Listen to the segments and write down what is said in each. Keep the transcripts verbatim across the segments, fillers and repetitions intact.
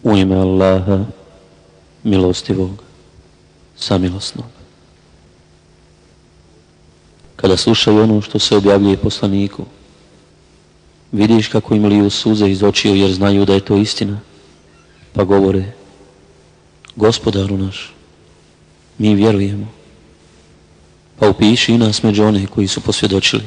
U ime Allaha, milostivog, samilosnog. Kada slušaju ono što se objavljuje poslaniku, vidiš kako im liju suze iz očiju jer znaju da je to istina, pa govore: Gospodaru naš, mi vjerujemo, pa upiši i nas među one koji su posvjedočili.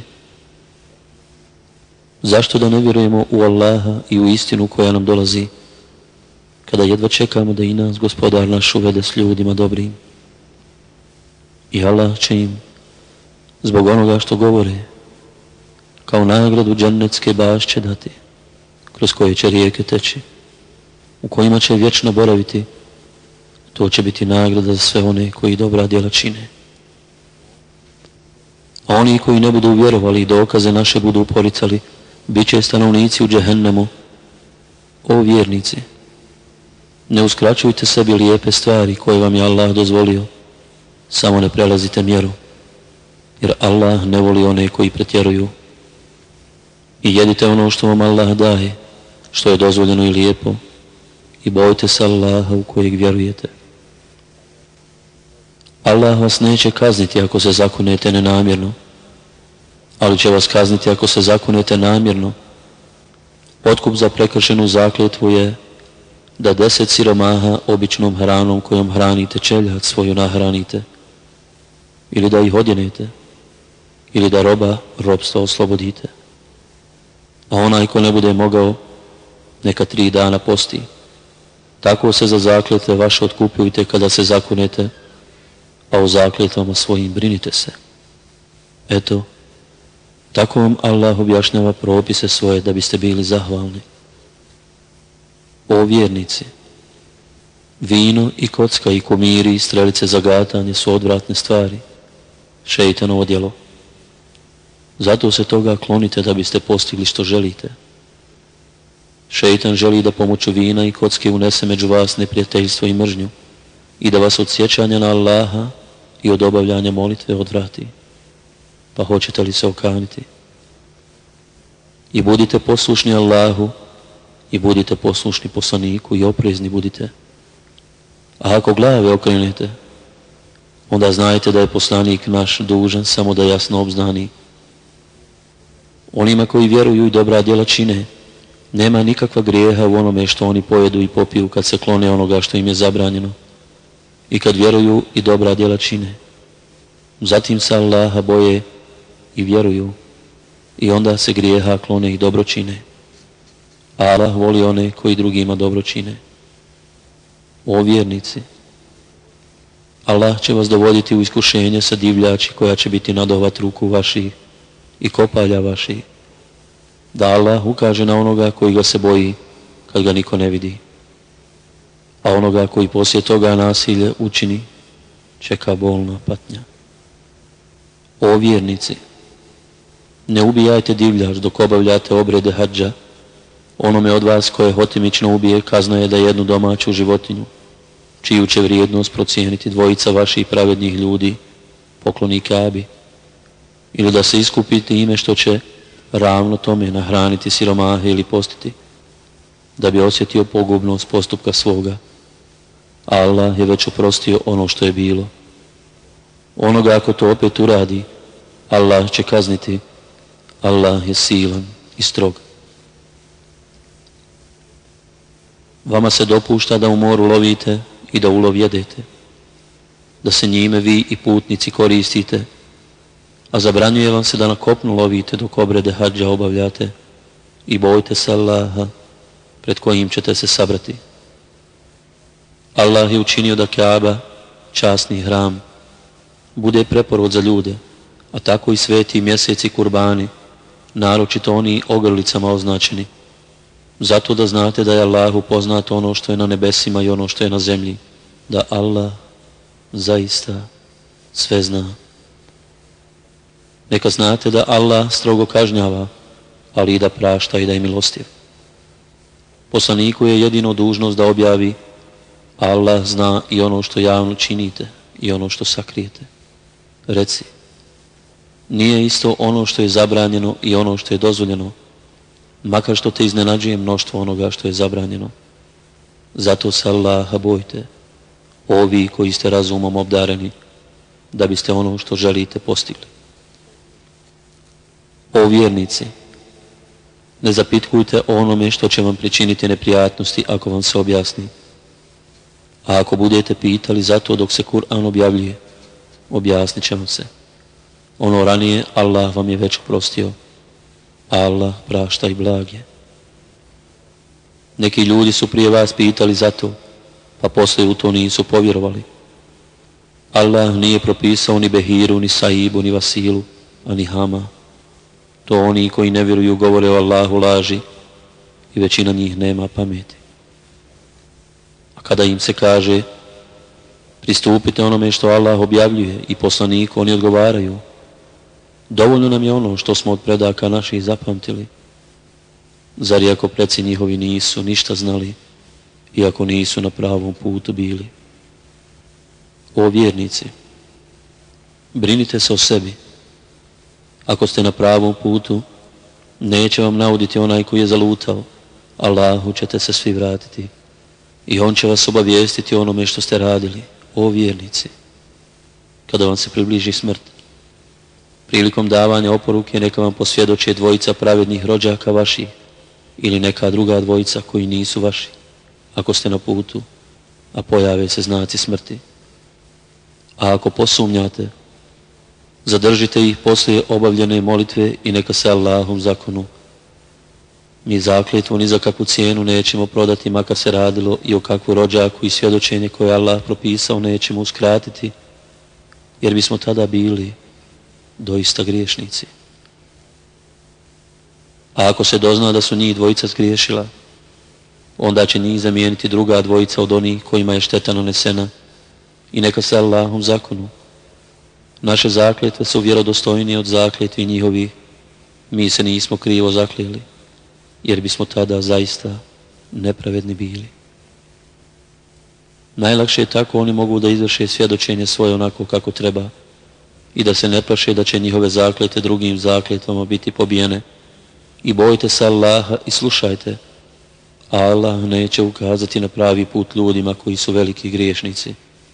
Zašto da ne vjerujemo u Allaha i u istinu koja nam dolazi, kada jedva čekamo da i nas Gospodar naš uvede s ljudima dobrim? I Allah će im, zbog onoga što govore, kao nagradu džennetske bašće dati, kroz koje će rijeke teći, u kojima će vječno boraviti. To će biti nagrada za sve one koji dobra djela čine. A oni koji ne budu vjerovali i dokaze naše budu poricali, bit će stanovnici u džehennemu. O vjernici, ne uskraćujte sebi lijepe stvari koje vam je Allah dozvolio, samo ne prelazite mjeru, jer Allah ne voli one koji pretjeruju. I jedite ono što vam Allah daje, što je dozvoljeno i lijepo, i bojte se Allaha u kojeg vjerujete. Allah vas neće kazniti ako se zakunete nenamjerno, ali će vas kazniti ako se zakunete namjerno. Otkup za prekršenu zakletvu je da deset siromaha običnom hranom kojom hranite čeljad svoju nahranite, ili da ih odjenete, ili da roba robstva oslobodite. A onaj ko ne bude mogao, neka tri dana posti. Tako se za zakletve vaše otkupujte kada se zakunete, a o zakletvama svojim brinite se. Eto, tako vam Allah objašnjava propise svoje da biste bili zahvalni. O vjernici, vino i kocka i kumiri i strelice za gatanje su odvratne stvari, šeitanovo djelo. Zato se toga klonite da biste postigli što želite. Šeitan želi da pomoću vina i kocke unese među vas neprijateljstvo i mržnju i da vas od sjećanja na Allaha i od obavljanja molitve odvrati. Pa hoćete li se okaniti? I budite poslušni Allahu i budite poslušni poslaniku i oprezni budite. A ako glave okrenete, onda znajte da je poslanik naš dužan samo da jasno obznani. Onima koji vjeruju i dobra djela čine, nema nikakva grijeha u onome što oni pojedu i popiju kad se klone onoga što im je zabranjeno i kad vjeruju i dobra djela čine. Zatim se Allaha boje i vjeruju i onda se grijeha klone i dobro čine. Allah voli one koji drugima dobro čine. O vjernici, Allah će vas dovoditi u iskušenje sa divljači koja će biti nadovat ruku vaših i kopalja vaših, da Allah ukaže na onoga koji ga se boji kad ga niko ne vidi, a onoga koji poslije toga nasilje učini čeka bolna patnja. O vjernici, ne ubijajte divljač dok obavljate obrede hadža. Onome od vas koje hotimično ubije kazna je da jednu domaću životinju, čiju će vrijednost procijeniti dvojica vaših pravednih ljudi, pokloni Kabi, ili da se iskupi time što će ravno tome nahraniti siromahe ili postiti, da bi osjetio pogubnost postupka svoga. Allah je već oprostio ono što je bilo. Onoga ako to opet uradi, Allah će kazniti. Allah je silan i strog. Vama se dopušta da u moru lovite i da ulov jedete, da se njime vi i putnici koristite, a zabranjuje vam se da na kopnu lovite dok obrede hadža obavljate i bojte se Allaha pred kojim ćete se sabrati. Allah je učinio da Kaaba, časni hram, bude preporod za ljude, a tako i sveti mjeseci kurbani, naročito oni ogrlicama označeni, zato da znate da je Allahu poznato ono što je na nebesima i ono što je na zemlji, da Allah zaista sve zna. Neka znate da Allah strogo kažnjava, ali i da prašta i da je milostiv. Poslaniku je jedino dužnost da objavi, a Allah zna i ono što javno činite i ono što sakrijete. Reci, nije isto ono što je zabranjeno i ono što je dozvoljeno, makar što te iznenađuje mnoštvo onoga što je zabranjeno. Zato se Allaha bojte, ovi koji ste razumom obdareni, da biste ono što želite postigli. O vjernici, ne zapitkujte o onome što će vam pričiniti neprijatnosti ako vam se objasni. A ako budete pitali zato dok se Kur'an objavljuje, objasnit će vam se. Ono ranije Allah vam je već oprostio, a Allah prašta i blag je. Neki ljudi su prije vas pitali zato, pa poslije u to nisu povjerovali. Allah nije propisao ni Behiru, ni Saibu, ni Vasilu, a ni Hama. To oni koji ne vjeruju govore o Allahu laži i većina njih nema pameti. A kada im se kaže pristupite onome što Allah objavljuje i poslaniku, oni odgovaraju dovoljno nam je ono što smo od predaka naših zapamtili. Zar iako preci njihovi nisu ništa znali, iako nisu na pravom putu bili? O vjernici, brinite se o sebi. Ako ste na pravom putu, neće vam nauditi onaj koji je zalutao. Allahu ćete se svi vratiti i On će vas obavijestiti o onome što ste radili. O vjernici, kada vam se približi smrt, prilikom davanja oporuke neka vam posvjedoče dvojica pravednih rođaka vaših ili neka druga dvojica koji nisu vaši, ako ste na putu, a pojave se znaci smrti. A ako posumnjate, zadržite ih poslije obavljene molitve i neka se Allahom zakonu. Mi zakletvu ni za kakvu cijenu nećemo prodati, makar se radilo i o kakvu rođaku i svjedočenje koje Allah propisao nećemo uskratiti, jer bismo tada bili doista griješnici. A ako se dozna da su njih dvojica zgriješila, onda će njih zamijeniti druga dvojica od onih kojima je šteta nanesena i neka se Allahom zakonu. Naše zakletve su vjerodostojnije od zakletvi njihovih. Mi se nismo krivo zaklijeli, jer bismo tada zaista nepravedni bili. Najlakše je tako oni mogu da izvrše svjedočenje svoje onako kako treba i da se ne plaše da će njihove zakletve drugim zakletvama biti pobijene. I bojte se Allaha i slušajte, a Allah neće ukazati na pravi put ljudima koji su veliki griješnici.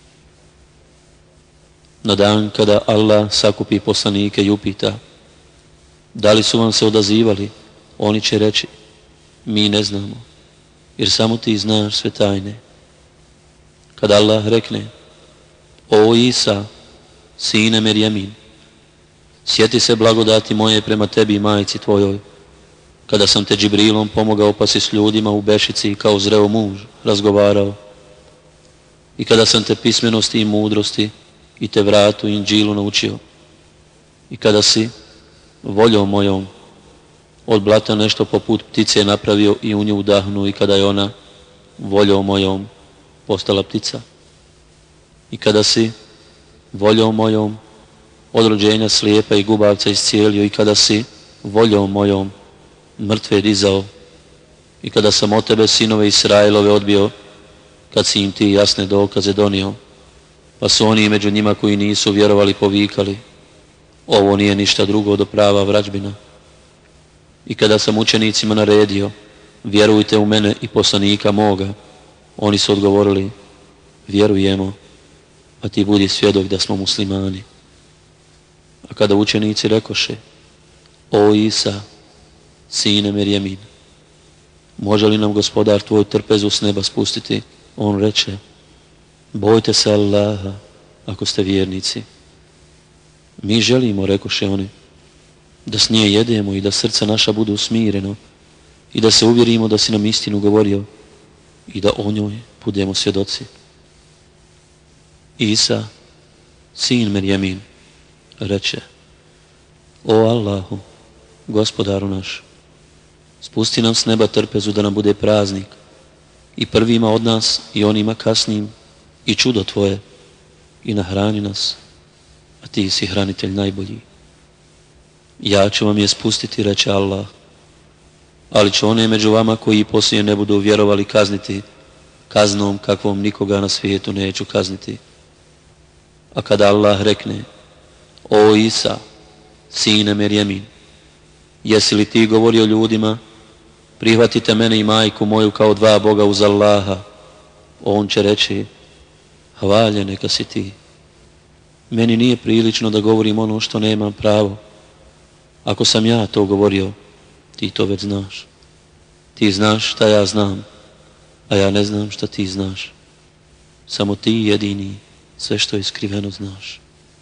Na dan kada Allah sakupi poslanike i upita da li su vam se odazivali, oni će reći mi ne znamo, jer samo ti znaš sve tajne. Kada Allah rekne o Isa, sine Merjemin, sjeti se blagodati moje prema tebi i majci tvojoj, kada sam te Džibrilom pomogao pa si s ljudima u Bešici kao zreo muž razgovarao, i kada sam te pismenosti i mudrosti i te vratu i Inđilu naučio, i kada si voljom mojom od blata nešto poput ptice napravio i u nju udahnu, i kada je ona voljom mojom postala ptica, i kada si voljom mojom od rođenja slijepa i gubavca iscijelio, i kada si voljom mojom mrtve dizao, i kada sam od tebe sinove Israilove odbio, kad si im ti jasne dokaze donio, pa su oni među njima koji nisu vjerovali povikali, ovo nije ništa drugo do prava vrađbina. I kada sam učenicima naredio, vjerujte u mene i poslanika moga, oni su odgovorili, vjerujemo, a ti budi svjedok da smo muslimani. A kada učenici rekoše, o Isa, sine Merjemin, može li nam gospodar tvoj trpezu s neba spustiti? On reče, bojte se Allaha ako ste vjernici. Mi želimo, rekoše oni, da s nje jedemo i da srca naša budu smireno i da se uvjerimo da si nam istinu govorio i da o njoj budemo svjedoci. Isa, sin Merjemin, reče, o Allahu, gospodaru naš, spusti nam s neba trpezu da nam bude praznik i prvima od nas i onima kasnim i čudo tvoje i nahrani nas, a ti si hranitelj najbolji. Ja ću vam je spustiti, reče Allah, ali ću one među vama koji poslije ne budu vjerovali kazniti kaznom kakvom nikoga na svijetu neću kazniti. A kada Allah rekne, o Isa, sine Merjemin, jesi li ti govorio ljudima, prihvatite mene i majku moju kao dva Boga uz Allaha, on će reći: hvaljen neka si ti. Meni nije prilično da govorim ono što nemam pravo. Ako sam ja to govorio, ti to već znaš. Ti znaš šta ja znam, a ja ne znam šta ti znaš. Samo ti jedini sve što je skriveno znaš.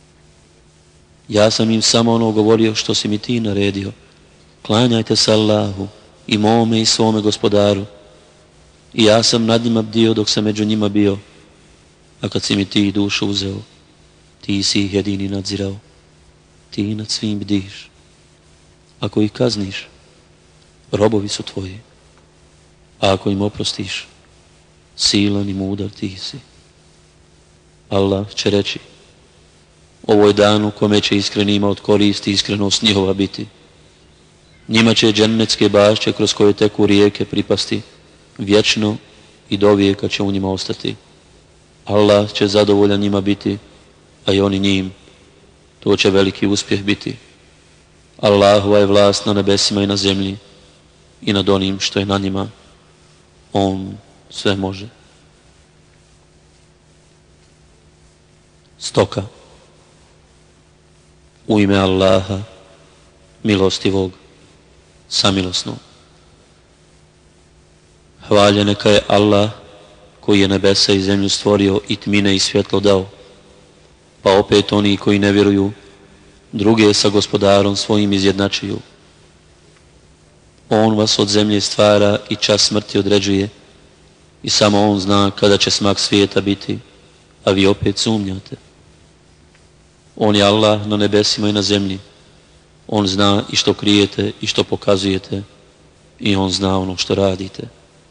Ja sam im samo ono govorio što si mi ti naredio. Klanjajte se Allahu i mome i svome gospodaru. I ja sam nad njima bdio dok sam među njima bio. A kad si mi ti dušu uzeo, ti si ih jedini nadzirao. Ti nad svim bdiš. Ako ih kazniš, robovi su tvoji. A ako im oprostiš, silan i mudar ti si. Allah će reći: ovo je dan u kome će iskrenima od koristi iskrenost njihova biti. Njima će džennetske bašće kroz koje teku rijeke pripasti, vječno i do vijeka će u njima ostati. Allah će zadovoljan njima biti, a i oni njim. To će veliki uspjeh biti. Allahova je vlast na nebesima i na zemlji i nad onim što je na njima. On sve može. Stoka. U ime Allaha, milostivog, samilosnog. Hvaljen neka je Allah koji je nebesa i zemlju stvorio i tmine i svjetlo dao, pa opet oni koji ne vjeruju druge sa gospodarom svojim izjednačuju. On vas od zemlje stvara i čas smrti određuje i samo on zna kada će smak svijeta biti, a vi opet sumnjate. On je Allah na nebesima i na zemlji. On zna i što krijete i što pokazujete i on zna ono što radite.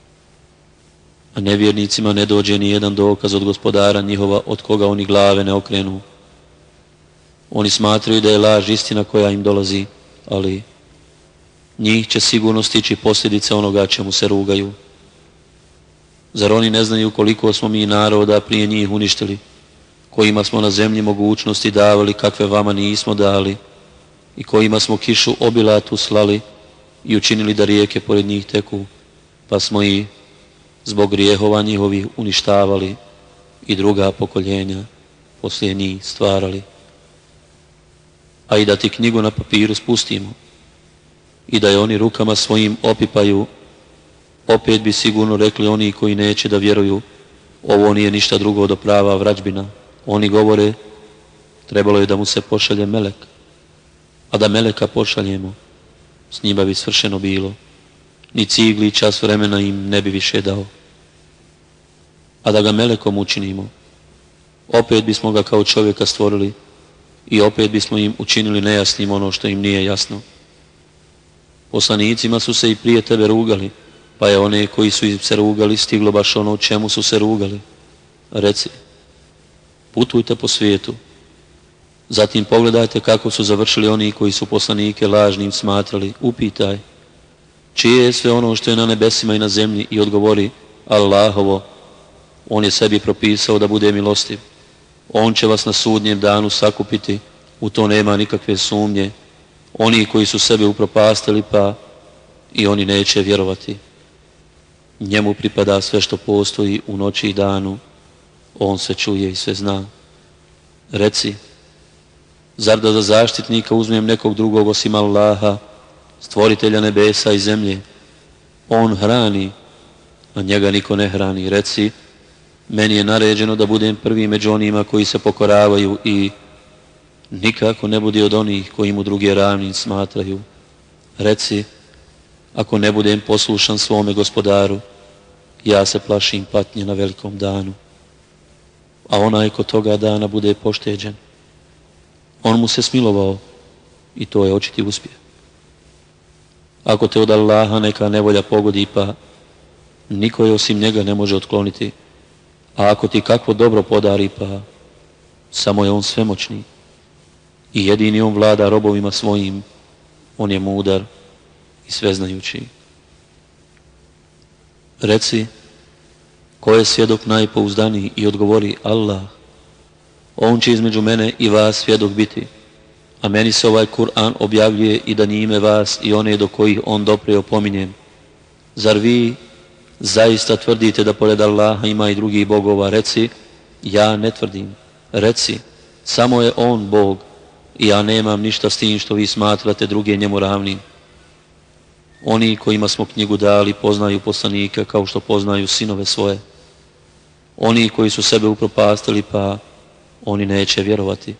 A nevjernicima ne dođe ni jedan dokaz od gospodara njihova od koga oni glave ne okrenu. Oni smatraju da je laž istina koja im dolazi, ali njih će sigurno stići posljedice onoga čemu se rugaju. Zar oni ne znaju koliko smo mi naroda prije njih uništili, kojima smo na zemlji mogućnosti davali kakve vama nismo dali i kojima smo kišu obilatu slali i učinili da rijeke pored njih teku, pa smo i zbog grijehova njihovih uništavali i druga pokoljenja poslije njih stvarali. A i da ti knjigu na papiru spustimo i da je oni rukama svojim opipaju, opet bi sigurno rekli oni koji neće da vjeruju: ovo nije ništa drugo do prava vrađbina. Oni govore: trebalo je da mu se pošalje melek, a da meleka pošaljemo, s njima bi svršeno bilo, ni cigli čas vremena im ne bi više dao. A da ga melekom učinimo, opet bismo ga kao čovjeka stvorili i opet bismo im učinili nejasnim ono što im nije jasno. Poslanicima su se i prije tebe rugali, pa je one koji su im se rugali stiglo baš ono čemu su se rugali. Reci: putujte po svijetu, zatim pogledajte kako su završili oni koji su poslanike lažnim smatrali. Upitaj: čije je sve ono što je na nebesima i na zemlji, i odgovori: Allahovo. On je sebi propisao da bude milostiv. On će vas na sudnjem danu sakupiti, u to nema nikakve sumnje. Oni koji su sebe upropastili, pa i oni neće vjerovati. Njemu pripada sve što postoji u noći i danu. On sve čuje i sve zna. Reci: zar da za zaštitnika uzmem nekog drugog osim Allaha, stvoritelja nebesa i zemlje? On hrani, a njega niko ne hrani. Reci: meni je naređeno da budem prvi među onima koji se pokoravaju i nikako ne budi od onih koji mu druge ravnim smatraju. Reci: ako ne budem poslušan svome gospodaru, ja se plašim patnje na velikom danu. A onaj ko toga dana bude pošteđen, on mu se smilovao i to je očiti uspjeh. Ako te od Allaha neka nevolja pogodi, pa niko je osim njega ne može otkloniti. A ako ti kakvo dobro podari, pa samo je on svemoćni i jedini on vlada robovima svojim. On je mudar i sveznajući. Reci: ko je svjedok najpouzdaniji? I odgovori: Allah. On će između mene i vas svjedok biti, a meni se ovaj Kur'an objavljuje i da njime vas i one do kojih on dopre opominjem. Zar vi zaista tvrdite da pored Allaha ima i drugih bogova? Reci, ja ne tvrdim. Reci, samo je On Bog i ja nemam ništa s tim što vi smatrate druge njemu ravnim. Oni kojima smo knjigu dali poznaju poslanika kao što poznaju sinove svoje. Oni koji su sebe upropastili, pa oni neće vjerovati.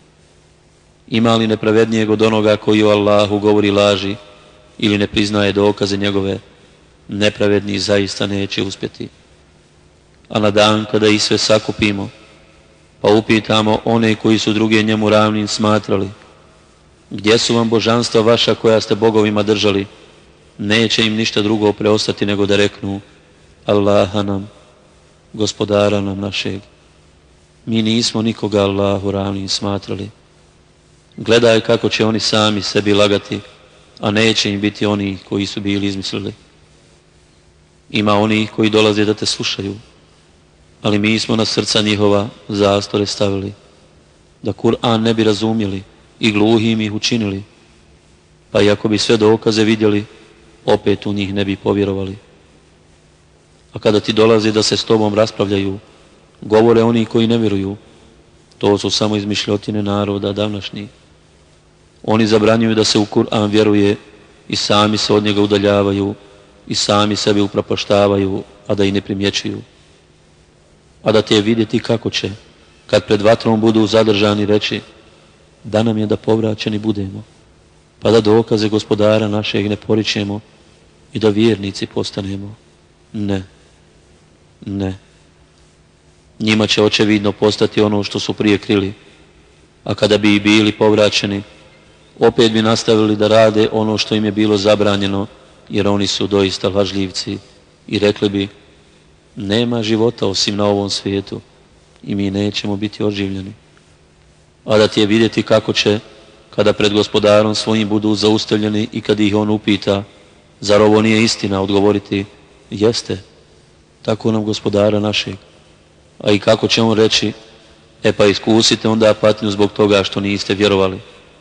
Ima li nepravednijeg od onoga koji o Allahu govori laži ili ne priznaje dokaze njegove? Nepravedni zaista neće uspjeti. A na dan kada ih sve sakupimo, pa upitamo one koji su druge njemu ravnim smatrali, gdje su vam božanstva vaša koja ste bogovima držali? Neće im ništa drugo preostati nego da reknu, Allaha nam, gospodara nam našeg. Mi nismo nikoga Allahu ravnim smatrali. Gledaj kako će oni sami sebi lagati, a neće im biti oni koji su bili izmislili. Ima oni koji dolaze da te slušaju, ali mi smo na srca njihova zastore stavili, da Kur'an ne bi razumjeli i gluhim ih učinili, pa i ako bi sve dokaze vidjeli, opet u njih ne bi povjerovali. A kada ti dolazi da se s tobom raspravljaju, govore oni koji ne vjeruju, to su samo izmišljotine naroda davnašnjih. Oni zabranjuju da se u Kur'an vjeruje i sami se od njega udaljavaju i sami sebe upropaštavaju, a da i ne primjećuju. A da te je vidjeti kako će, kad pred vatrom budu zadržani, reći, da nam je da povraćeni budemo, pa da dokaze gospodara našeg ne poričemo i da vjernici postanemo. Ne, ne. Njima će očevidno postati ono što su prije krili, a kada bi i bili povraćeni, opet bi nastavili da rade ono što im je bilo zabranjeno, jer oni su doista lažljivci, i rekli bi, nema života osim na ovom svijetu i mi nećemo biti oživljeni. A da ti je vidjeti kako će, kada pred gospodarom svojim budu zaustavljeni i kad ih on upita, zar ovo nije istina, odgovoriti, jeste, tako nam gospodara našeg. A i kako će on reći, e pa iskusite onda patnju zbog toga što niste vjerovali.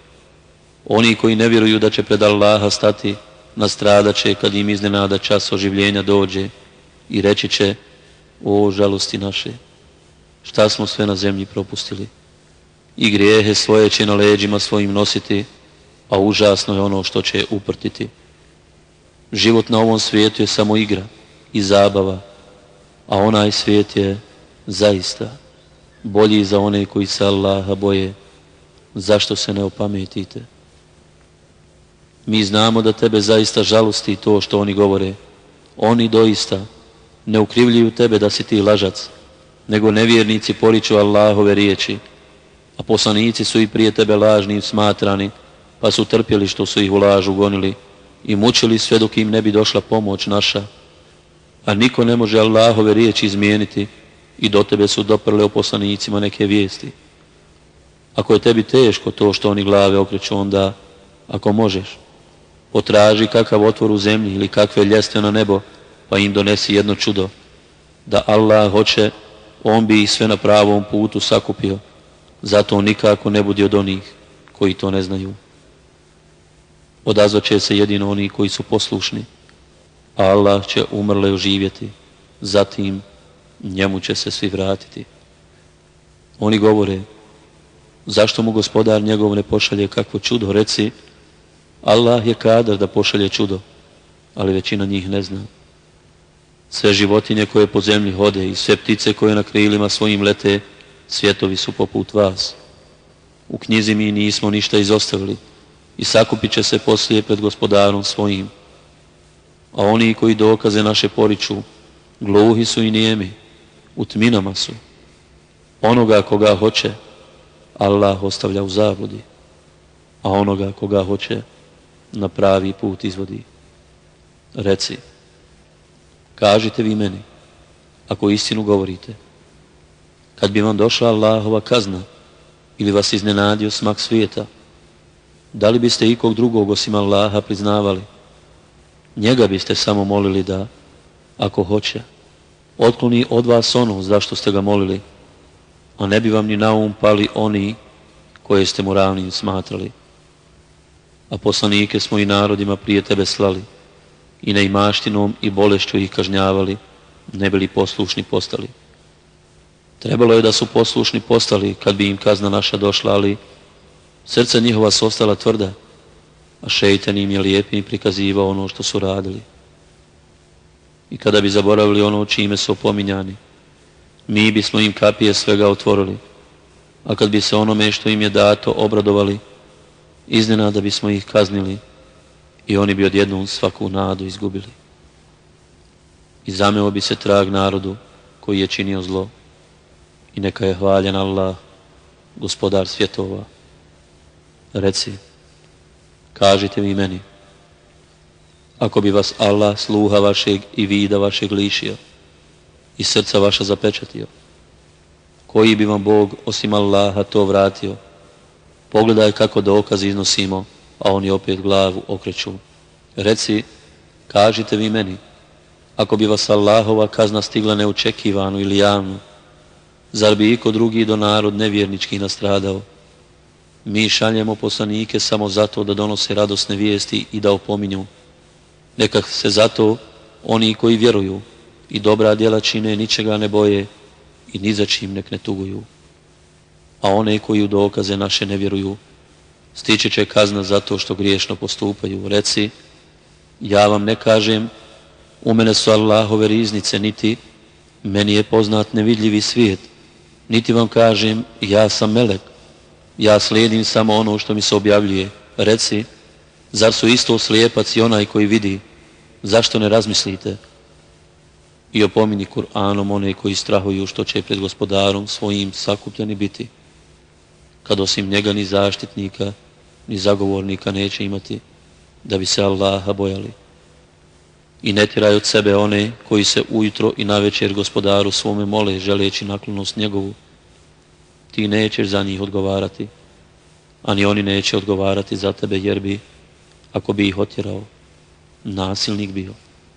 Oni koji ne vjeruju da će pred Allaha stati, nastradat će kad im iznenada čas oživljenja dođe i reći će, o žalosti naše, šta smo sve na zemlji propustili. I grijehe svoje će na leđima svojim nositi, a užasno je ono što će uprtiti. Život na ovom svijetu je samo igra i zabava, a onaj svijet je zaista bolji za one koji se Allaha boje. Zašto se ne opametite? Mi znamo da tebe zaista žalosti to što oni govore. Oni doista ne ukrivljuju tebe da si ti lažac, nego nevjernici poriču Allahove riječi, a poslanici su i prije tebe lažnim smatrani, pa su trpjeli što su ih u lažu gonili i mučili sve dok im ne bi došla pomoć naša. A niko ne može Allahove riječi izmijeniti i do tebe su doprle o poslanicima neke vijesti. Ako je tebi teško to što oni glave okreću, onda, ako možeš, potraži kakav otvor u zemlji ili kakve ljestve na nebo, pa im donesi jedno čudo. Da Allah hoće, on bi ih sve na pravom putu sakupio, zato nikako ne budi od onih koji to ne znaju. Odazvaće se jedino oni koji su poslušni, a Allah će umrle oživjeti, zatim njemu će se svi vratiti. Oni govore, zašto mu gospodar njegov ne pošalje kakvo čudo? Reci, Allah je kadar da pošalje čudo, ali većina njih ne zna. Sve životinje koje po zemlji hode i sve ptice koje na krilima svojim lete, svjetovi su poput vas. U knjizi mi nismo ništa izostavili i sakupit će se poslije pred gospodarom svojim. A oni koji dokaze naše poriču, gluhi su i nijemi, u tminama su. Onoga koga hoće, Allah ostavlja u zabludi, a onoga koga hoće, na pravi put izvodi. Reci, kažite vi meni, ako istinu govorite, kad bi vam došla Allahova kazna ili vas iznenadio smak svijeta, da li biste ikog drugog osim Allaha priznavali? Njega biste samo molili da, ako hoće, otkloni od vas ono zašto ste ga molili, a ne bi vam ni na um pali oni koje ste mu ravnim smatrali. A poslanike smo i narodima prije tebe slali, i neimaštinom i bolešću ih kažnjavali, ne bili poslušni postali. Trebalo je da su poslušni postali kad bi im kazna naša došla, ali srca njihova su ostala tvrda, a šejtan im je lijepim prikazivao ono što su radili. I kada bi zaboravili ono čime su opominjani, mi bismo im kapije svega otvorili, a kad bi se onome što im je dato obradovali, iznenada bismo ih kaznili i oni bi odjednom svaku nadu izgubili. I zameo bi se trag narodu koji je činio zlo. I neka je hvaljen Allah, gospodar svjetova. Reci, kažite vi meni, ako bi vas Allah sluha vašeg i vida vašeg lišio i srca vaša zapečatio, koji bi vam Bog osim Allaha to vratio? Pogledaj kako dokaz iznosimo, a oni opet glavu okreću. Reci, kažite vi meni, ako bi vas Allahova kazna stigla neočekivano ili javno, zar bi iko drugi do narod nevjernički nastradao? Mi šaljemo poslanike samo zato da donose radosne vijesti i da opominju. Neka se zato oni koji vjeruju i dobra djela čine ničega ne boje i ni za čim nek ne tuguju. A one koji u dokaze naše ne vjeruju, stići će kazna zato što griješno postupaju. Reci, ja vam ne kažem, u mene su Allahove riznice, niti meni je poznat nevidljivi svijet, niti vam kažem, ja sam melek, ja slijedim samo ono što mi se objavljuje. Reci, zar su isto slijepac i onaj koji vidi, zašto ne razmislite? I opomini Kur'anom one koji strahuju što će pred gospodarom svojim sakupljeni biti, kad osim njega ni zaštitnika, ni zagovornika neće imati, da bi se Allaha bojali. I ne tjeraj od sebe one koji se ujutro i navečer gospodaru svome mole želeći naklonost njegovu. Ti nećeš za njih odgovarati, ani oni neće odgovarati za tebe, jer bi, ako bi ih otjerao, nasilnik bio.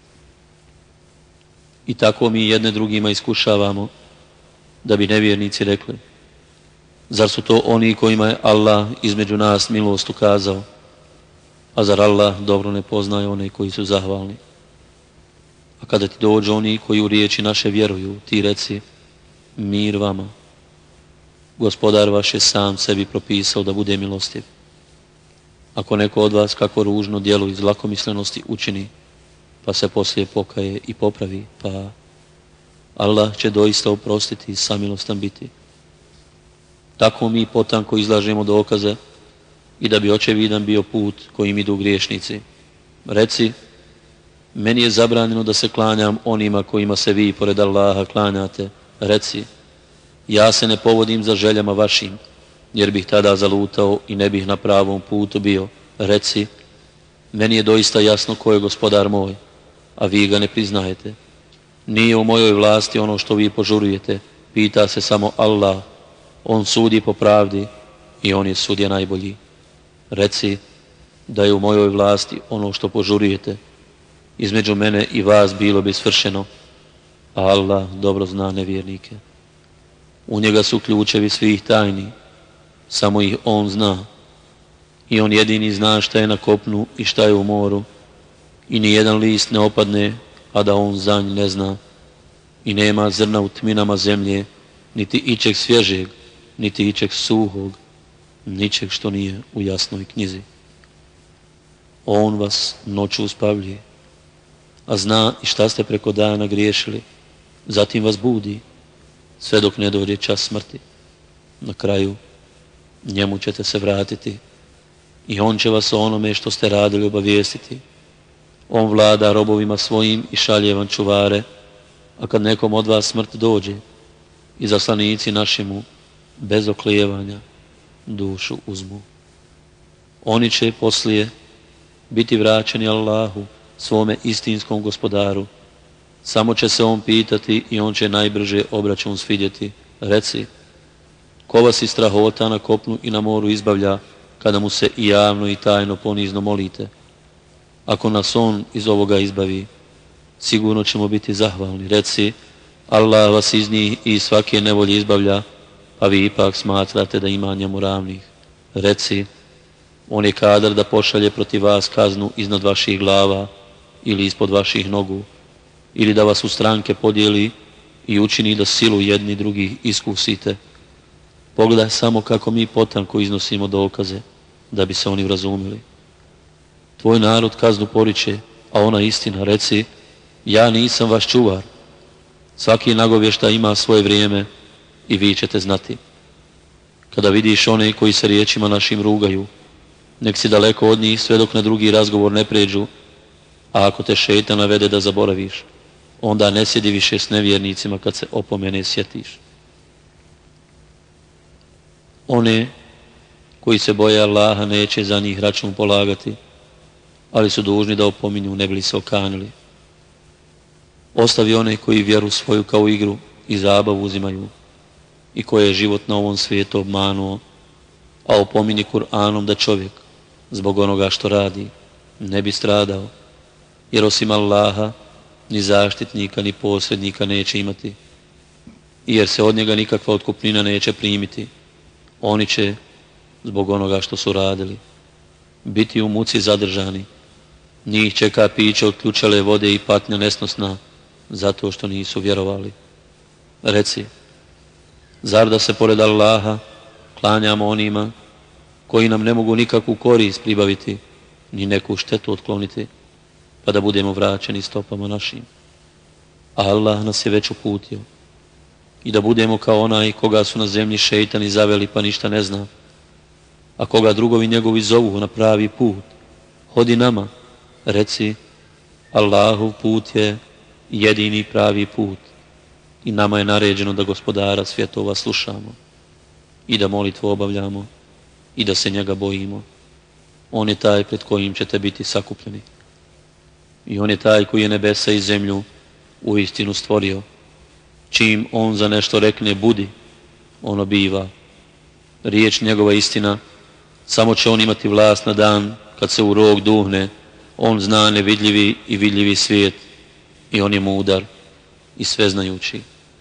I tako mi jedne drugima iskušavamo, da bi nevjernici rekli, zar su to oni kojima je Allah između nas milost ukazao, a zar Allah dobro ne poznaje one koji su zahvalni? A kada ti dođu oni koji u riječi naše vjeruju, ti reci, mir vama. Gospodar vaš je sam sebi propisao da bude milostiv. Ako neko od vas kako ružno djelo iz lakomislenosti učini, pa se poslije pokaje i popravi, pa Allah će doista oprostiti i samilostan biti. Tako mi potanko izlažemo dokaze i da bi očevidan bio put kojim idu griješnici. Reci, meni je zabranjeno da se klanjam onima kojima se vi pored Allaha klanjate. Reci, ja se ne povodim za željama vašim, jer bih tada zalutao i ne bih na pravom putu bio. Reci, meni je doista jasno ko je gospodar moj, a vi ga ne priznajete. Nije u mojoj vlasti ono što vi požurujete, pita se samo Allah. On sudi po pravdi i on je sudija najbolji. Reci, da je u mojoj vlasti ono što požurujete, između mene i vas bilo bi svršeno, a Allah dobro zna nevjernike. U njega su ključevi svih tajni, samo ih on zna. I on jedini zna šta je na kopnu i šta je u moru. I ni jedan list ne opadne, a da on za nj ne zna. I nema zrna u tminama zemlje, niti ičeg svježeg, niti ičeg suhog, ničeg što nije u jasnoj knjizi. On vas noću uspavljuje, a zna i šta ste preko dana griješili. Zatim vas budi, sve dok ne dođe čas smrti. Na kraju njemu ćete se vratiti i on će vas o onome što ste radili obavijestiti. On vlada robovima svojim i šalje vam čuvare, a kad nekom od vas smrt dođe, i zaslanici našimu bez oklijevanja dušu uzmu. Oni će poslije biti vraćeni Allahu, svome istinskom gospodaru. Samo će se on pitati i on će najbrže obračun svidjeti. Reci, ko vas iz strahota na kopnu i na moru izbavlja, kada mu se i javno i tajno ponizno molite? Ako nas on iz ovoga izbavi, sigurno ćemo biti zahvalni. Reci, Allah vas iz njih i iz svake nevolje izbavlja, pa vi ipak smatrate da ima njemu ravnih. Reci, on je kadar da pošalje protiv vas kaznu iznad vaših glava ili ispod vaših nogu, ili da vas u stranke podijeli i učini da silu jedni drugih iskusite. Pogledaj samo kako mi potanko iznosimo dokaze, da bi se oni razumjeli. Tvoj narod kaznu poriče, a ona istina, reci, ja nisam vaš čuvar. Svaki nagovješta ima svoje vrijeme i vi ćete znati. Kada vidiš one koji se riječima našim rugaju, nek si daleko od njih sve dok na drugi razgovor ne pređu, a ako te šejtan navede da zaboraviš, onda ne sjedi više s nevjernicima kad se opomene sjetiš. One koji se boje Allaha neće za njih račun polagati, ali su dužni da opominju ne bi li se okanili. Ostavi one koji vjeru svoju kao igru i zabavu uzimaju i koje je život na ovom svijetu obmanuo, a opomini Kur'anom da čovjek zbog onoga što radi ne bi stradao, jer osim Allaha ni zaštitnika ni posrednika neće imati, jer se od njega nikakva otkupnina neće primiti. Oni će, zbog onoga što su radili, biti u muci zadržani. Njih čeka piće od ključale vode i patnja nesnosna, zato što nisu vjerovali. Reci, zar da se pored Allaha klanjamo onima koji nam ne mogu nikakvu korist pribaviti, ni neku štetu otkloniti, pa da budemo vraćeni stopama našim? A Allah nas je već uputio i da budemo kao onaj koga su na zemlji šejtani zaveli pa ništa ne zna, a koga drugovi njegovi zovu na pravi put. Hodi nama, reci, Allahov put je jedini pravi put i nama je naređeno da Gospodara svjetova slušamo i da molitvu obavljamo i da se njega bojimo. On je taj pred kojim ćete biti sakupljeni. I on je taj koji je nebesa i zemlju u istinu stvorio. Čim on za nešto rekne budi, ono biva. Riječ njegova istina, samo će on imati vlast na dan kad se u rog duhne. On zna nevidljivi i vidljivi svijet i on je mudar i sveznajući.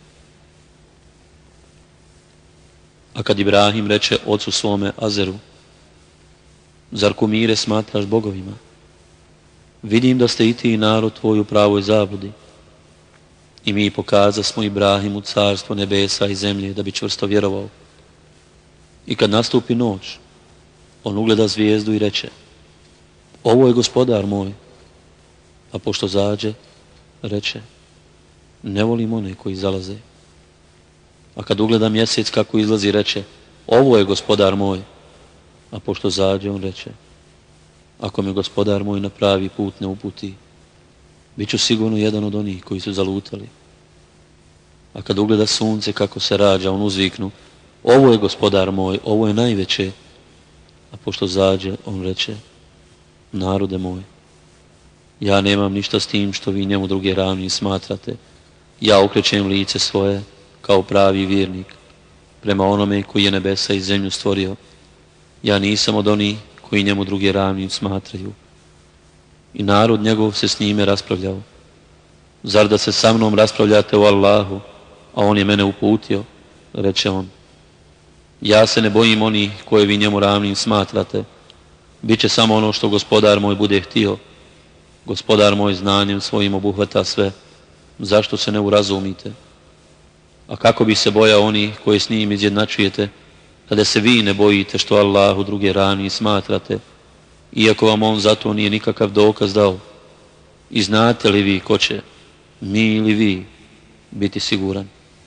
A kad Ibrahim reče ocu svome Azeru, zar kumire smatraš bogovima? Vidim da ste i ti narod tvoj u pravoj zabludi. I mi pokazasmo Ibrahimu carstvo nebesa i zemlje da bi čvrsto vjerovao. I kad nastupi noć, on ugleda zvijezdu i reče, ovo je Gospodar moj. A pošto zađe, reče, ne volim one koji zalaze. A kad ugleda mjesec kako izlazi, reče, ovo je Gospodar moj. A pošto zađe, on reče, ako me Gospodar moj na pravi put ne uputi, bit ću sigurno jedan od onih koji su zalutali. A kad ugleda sunce kako se rađa, on uzviknu, ovo je Gospodar moj, ovo je najveće. A pošto zađe, on reče, narode moj, ja nemam ništa s tim što vi njemu druge ravni smatrate. Ja okrećem lice svoje kao pravi vjernik prema onome koji je nebesa i zemlju stvorio. Ja nisam od onih koji njemu druge ravni smatraju. I narod njegov se s njime raspravljao. Zar da se sa mnom raspravljate o Allahu, a on je mene uputio? Reče on, ja se ne bojim onih koje vi njemu ravnim smatrate. Biće samo ono što Gospodar moj bude htio. Gospodar moj znanjem svojim obuhvata sve. Zašto se ne urazumite? A kako bi se bojao onih koje s njim izjednačujete, kada se vi ne bojite što Allahu druge ravni smatrate, iako vam on zato nije nikakav dokaz dao? I znate li vi ko će, mi ili vi, biti siguran?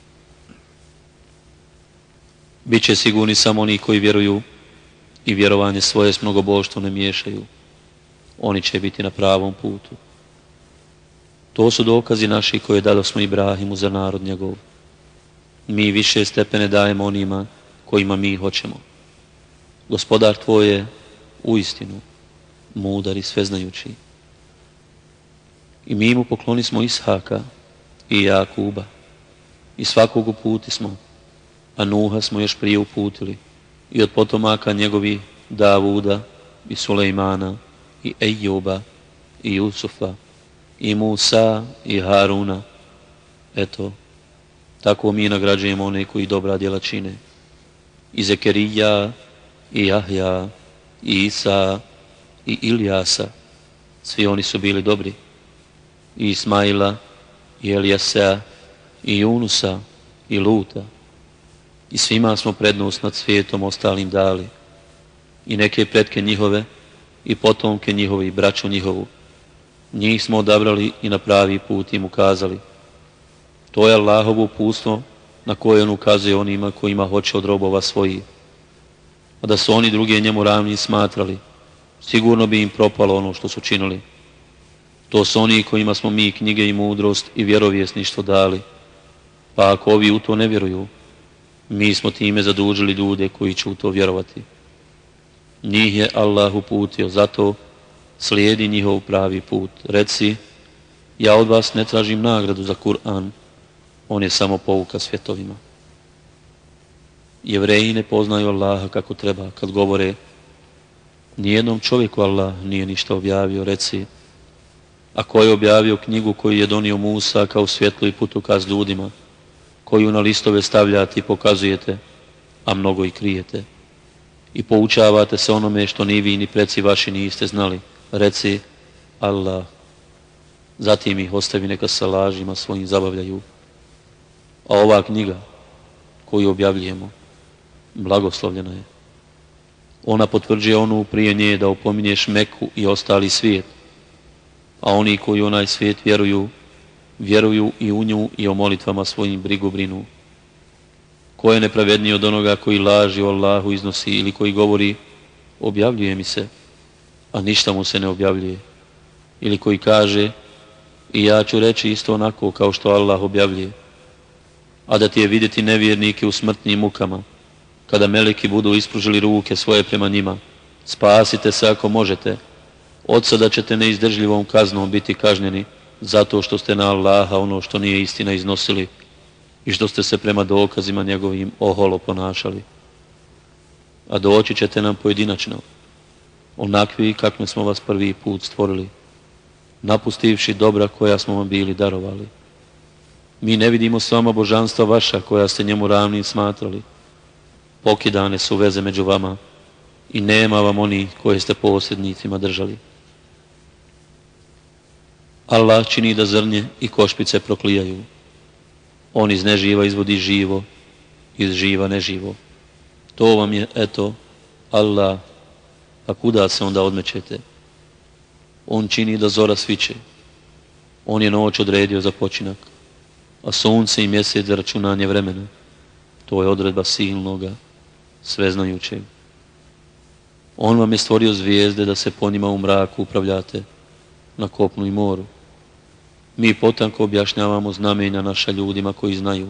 Biće sigurni samo oni koji vjeruju i vjerovanje svoje s mnogoboštvom ne miješaju. Oni će biti na pravom putu. To su dokazi naši koje dadosmo Ibrahimu za narod njegov. Mi više stepene dajemo onima kojima mi hoćemo. Gospodar tvoj je uistinu mudar i sveznajući. I mi mu poklonismo Ishaka i Jakuba i svakog uputismo, a Nuha smo još prije uputili i od potomaka njegovi Davuda i Sulejmana i Ejuba i Jusufa i Musa i Haruna. Eto, tako mi nagrađujemo one koji dobra djela čine. I Zekerija i Jahja i Isa i Ilijasa, svi oni su bili dobri i Ismaila, i Elijasea, i Junusa, i Luta. I svima smo prednost nad svijetom ostalim dali. I neke pretke njihove, i potomke njihove, i braću njihovu. Njih smo odabrali i na pravi put im ukazali. To je Allahovo uputstvo na koje on ukazuje onima kojima hoće od robova svojih. A da su oni druge njemu ravni smatrali, sigurno bi im propalo ono što su činili. To su oni kojima smo mi knjige i mudrost i vjerovjesništvo dali. Pa ako ovi u to ne vjeruju, mi smo time zadužili ljude koji će u to vjerovati. Njih je Allah uputio, zato slijedi njihov pravi put. Reci, ja od vas ne tražim nagradu za Kur'an, on je samo pouka svjetovima. Jevreji ne poznaju Allaha kako treba kad govore, nijednom čovjeku Allah nije ništa objavio. Reci, a ko je objavio knjigu koju je donio Musa kao svjetlo i putokaz ljudima, koju na listove stavljate i pokazujete, a mnogo i krijete, i poučavate se onome što ni vi ni preci vaši niste znali. Reci, Allah. Zatim ih ostavi neka sa lažima svojim zabavljaju. A ova knjiga koju objavljujemo, blagoslovljena je. Ona potvrđuje onu prije nje da opominješ Meku i ostali svijet, a oni koji onaj svijet vjeruju, vjeruju i u nju i o molitvama svojim brigu brinu. Ko je nepravedniji od onoga koji laži o Allahu iznosi ili koji govori, objavljuje mi se, a ništa mu se ne objavljuje, ili koji kaže, i ja ću reći isto onako kao što Allah objavljuje, a da ti je vidjeti nevjernike u smrtnim mukama, kada meleki budu ispružili ruke svoje prema njima. Spasite se ako možete, od sada ćete neizdržljivom kaznom biti kažnjeni, zato što ste na Allaha ono što nije istina iznosili i što ste se prema dokazima njegovim oholo ponašali. A doći ćete nam pojedinačno, onakvi kakve smo vas prvi put stvorili, napustivši dobra koja smo vam bili darovali. Mi ne vidimo sama božanstva vaša koja ste njemu ravnim smatrali. Pokidane su veze među vama i nema vam oni koje ste posrednicima držali. Allah čini da zrnje i košpice proklijaju. On iz neživa izvodi živo, iz živa neživo. To vam je, eto, Allah, a kuda se onda odmećete? On čini da zora sviće. On je noć odredio za počinak, a sunce i mjesec za računanje vremena. To je odredba silnoga, sveznajućeg. On vam je stvorio zvijezde da se po njima u mraku upravljate, na kopnu i moru. Mi potanko objašnjavamo znamenja naša ljudima koji znaju.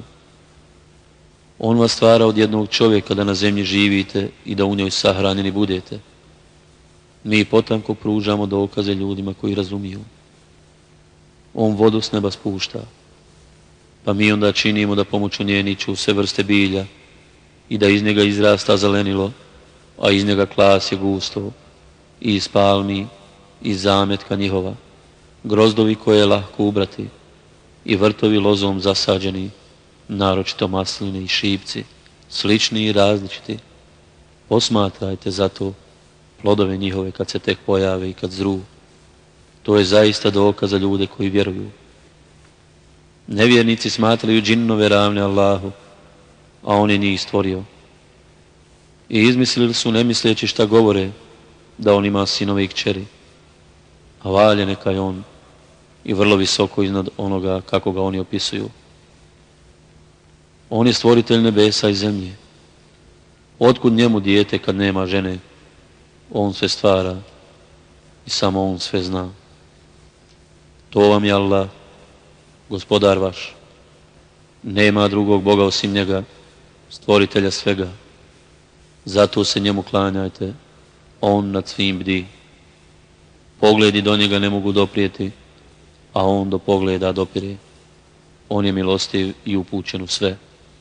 On vas stvara od jednog čovjeka da na zemlji živite i da u njoj sahranjeni budete. Mi potanko pružamo dokaze ljudima koji razumiju. On vodu s neba spušta, pa mi onda činimo da pomoću nje niču sve vrste bilja i da iz njega izrasta zelenilo, a iz njega klasje gusto, i iz palmi, i zametka njihova, grozdovi koje je lahko ubrati, i vrtovi lozom zasađeni, naročito masline i šipci, slični i različiti. Posmatrajte zato plodove njihove kad se tek pojave i kad zru. To je zaista dokaz za ljude koji vjeruju. Nevjernici smatraju džinnove ravne Allahu, a on je njih stvorio. I izmislili su nemisleći šta govore, da on ima sinove i kćeri. A valje neka je on i vrlo visoko iznad onoga kako ga oni opisuju. On je stvoritelj nebesa i zemlje. Otkud njemu dijete kad nema žene? On sve stvara i samo on sve zna. To vam je Allah, gospodar vaš. Nema drugog Boga osim njega, stvoritelja svega. Zato se njemu klanjajte, on nad svim bdi. Pogledi do njega ne mogu doprijeti, a on do pogleda dopire. On je milostiv i upućen u sve.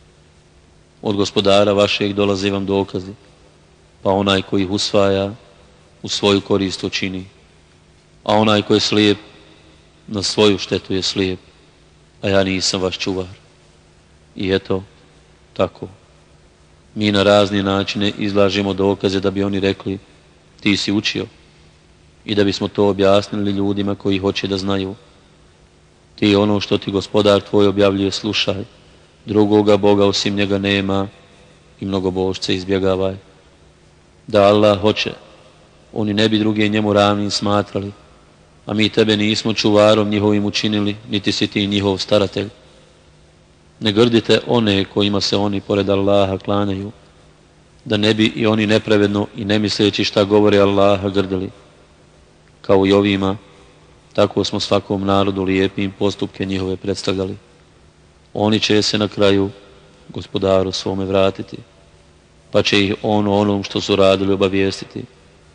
Od gospodara vašeg dolaze vam dokazi, pa onaj koji ih usvaja, u svoju korist to čini. A onaj koji je slijep, na svoju štetu je slijep, a ja nisam vaš čuvar. I eto, tako. Mi na razne načine izlažemo dokaze da bi oni rekli, ti si učio, i da bismo to objasnili ljudima koji hoće da znaju. Ti ono što ti gospodar tvoj objavljuje slušaj, drugoga Boga osim njega nema i mnogobožce izbjegavaj. Da Allah hoće, oni ne bi druge njemu ravnim smatrali, a mi tebe nismo čuvarom njihovim učinili, niti si ti njihov staratelj. Ne grdite one kojima se oni pored Allaha klanjaju, da ne bi i oni nepravedno i ne misleći šta govore Allaha grdili. Kao i ovima, tako smo svakom narodu lijepim postupke njihove predstavljali. Oni će se na kraju gospodaru svome vratiti, pa će ih ono onom što su radili obavijestiti.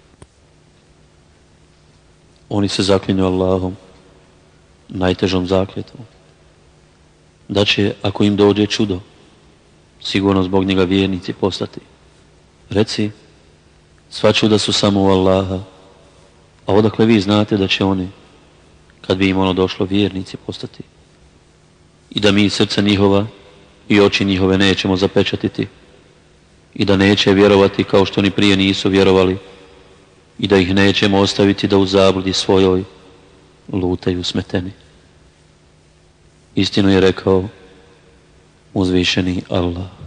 Oni se zaklinju Allahom, najtežom zakljetvom, da će, ako im dođe čudo, sigurno zbog njega vjernici postati. Reci, sva čuda su samo u Allaha, a odakle vi znate da će oni, kad bi im ono došlo, vjernici postati? I da mi srca njihova i oči njihove nećemo zapečatiti, i da neće vjerovati kao što ni prije nisu vjerovali, i da ih nećemo ostaviti da u zabludi svojoj lutaju smeteni. Istinu je rekao uzvišeni Allah.